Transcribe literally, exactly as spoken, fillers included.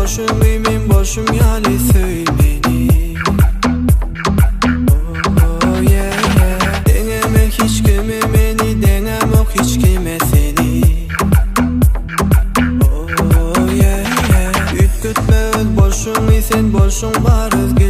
boşum men boşum yani söy beni. Oh yeah yeah. Deneme hiç kime meni, denem ok hiç kime seni. Oh yeah yeah. Üt kütme öl boşum sen boşum varız.